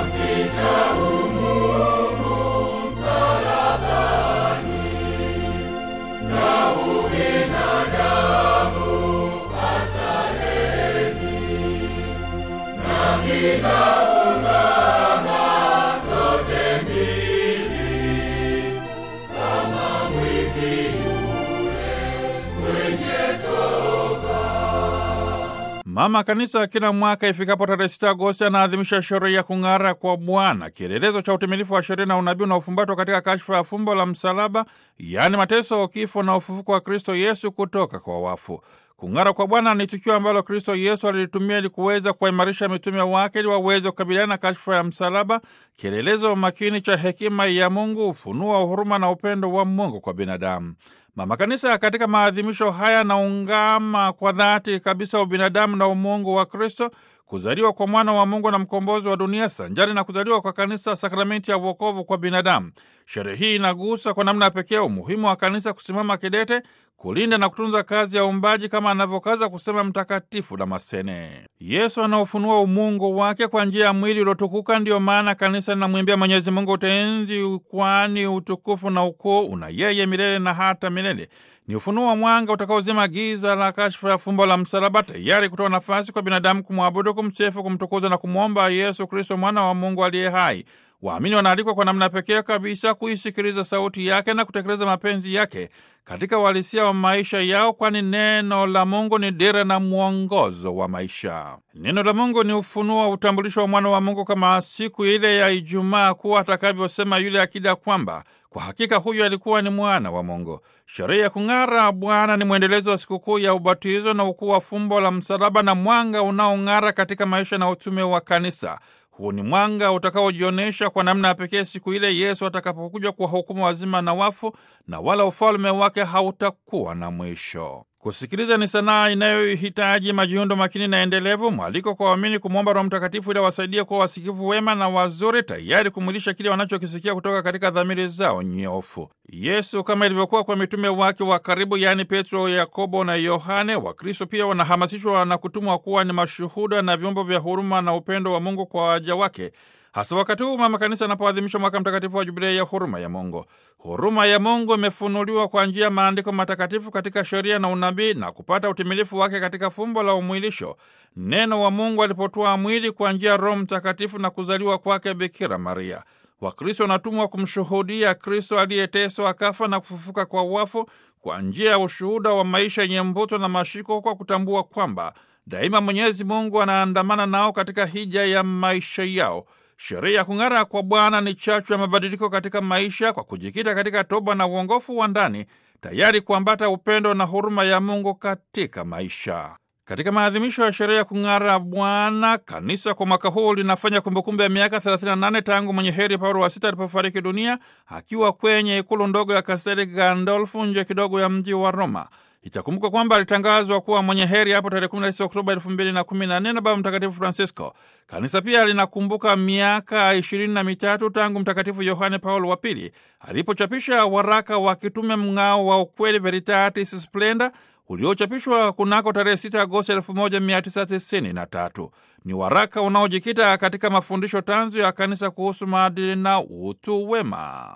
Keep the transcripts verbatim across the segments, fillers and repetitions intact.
Mama Kanisa kila mwaka ifikapo tarehe sita Agosti anaadhimisha sherehe ya kung'ara kwa Bwana, kielelezo cha utimilifu wa sheria na unabii unaofumbatwa katika kashfa ya fumbo la msalaba, yaani mateso, kifo na ufufuko wa Kristo Yesu kutoka kwa wafu. Kung'ara kwa Bwana ni tukio ambalo Kristo Yesu alilitumia ili kuweza kuwaimarisha mitume wake ili waweze kukabiliana na kashfa ya msalaba, kielelezo makini cha hekima ya Mungu, ufunuo wa huruma na upendo wa Mungu kwa binadamu. Mama Kanisa katika maadhimisho haya naungama kwa dhati kabisa ubinadamu na umungu wa Kristo, kuzaliwa kwa mwana wa Mungu na mkombozi wa dunia, sanjari na kuzaliwa kwa kanisa, sakramenti ya wokovu kwa binadamu. Sherehe hii inagusa kwa namna pekee umuhimu wa kanisa kusimama kidete, kulinda na kutunza kazi ya uumbaji kama anavyokaza kusema Mtakatifu Damascene. Yesu anaofunua umungu wake kwa njia ya mwili uliotukuka, ndiyo maana kanisa linamwimbia Mwenyezi Mungu utenzi, kwani utukufu na ukuu una yeye milele na hata milele. Ni ufunuo wa mwanga utakaozima giza la kashfa ya fumbo la msalaba, tayari kutoa nafasi kwa binadamu kumwabudu, kumsifu, kumtukuza na kumwomba Yesu Kristo mwana wa Mungu aliye hai. Waamini wanaalikwa kwa namna pekee kabisa kuisikiliza sauti yake na kutekeleza mapenzi yake katika uhalisia wa maisha yao, kwani neno la Mungu ni dira na mwongozo wa maisha. Neno la Mungu ni ufunuo wa utambulisho wa mwana wa Mungu, kama siku ile ya Ijumaa kuwa atakavyosema yule akida kwamba kwa hakika huyu alikuwa ni mwana wa Mungu. Sherehe ya kung'ara Bwana ni mwendelezo wa sikukuu ya ubatizo na ukuu wa fumbo la msalaba na mwanga unaong'ara katika maisha na utume wa kanisa. Huu ni mwanga utakaojionyesha kwa namna ya pekee siku ile Yesu atakapokuja kuwahukumu wazima na wafu, na wala ufalme wake hautakuwa na mwisho. Kusikiliza ni sanaa inayohitaji majiundo makini na endelevu. Mwaliko kwa waamini kumwomba Roho Mtakatifu ili awasaidie kuwa wasikivu wema na wazuri, tayari kumwilisha kile wanachokisikia kutoka katika dhamiri zao nyofu. Yesu, kama ilivyokuwa kwa mitume wake wa karibu, yaani Petro, Yakobo na Yohane, Wakristo pia wanahamasishwa na kutumwa kuwa ni mashuhuda na vyombo vya huruma na upendo wa Mungu kwa waja wake, hasa wakati huu Mama Kanisa anapoadhimisha mwaka mtakatifu wa Jubilei ya huruma ya Mungu. Huruma ya Mungu imefunuliwa kwa njia ya maandiko matakatifu katika sheria na unabii na kupata utimilifu wake katika fumbo la umwilisho, neno wa Mungu alipotoa mwili kwa njia ya Roho Mtakatifu na kuzaliwa kwake Bikira Maria. Wakristo wanatumwa kumshuhudia Kristo aliyeteswa, akafa na kufufuka kwa wafu kwa njia ya ushuhuda wa maisha yenye mvuto na mashiko, kwa kutambua kwamba daima Mwenyezi Mungu anaandamana nao katika hija ya maisha yao. Sherehe ya kung'ara kwa Bwana ni chachu ya mabadiliko katika maisha, kwa kujikita katika toba na uongofu wa ndani, tayari kuambata upendo na huruma ya Mungu katika maisha. Katika maadhimisho ya sherehe ya kung'ara Bwana, kanisa kwa mwaka huu linafanya kumbukumbu ya miaka thelathini na nane tangu mwenye heri Paulo wa sita alipofariki dunia akiwa kwenye ikulu ndogo ya Castel Gandolfo nje kidogo ya mji wa Roma. Itakumbuka kwamba alitangazwa kuwa mwenye heri hapo tarehe kumi na tisa Oktoba elfu mbili na kumi na nne na Baba Mtakatifu Francisco. Kanisa pia linakumbuka miaka ishirini na mitatu tangu Mtakatifu Yohane Paulo wa pili alipochapisha waraka wa kitume Mng'ao wa Ukweli, Veritatis Splendor, uliochapishwa kunako tarehe sita Agosti elfu moja mia tisa tisini na tatu. Ni waraka unaojikita katika mafundisho tanzu ya kanisa kuhusu maadili na utu wema.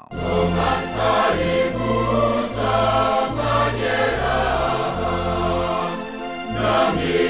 Nami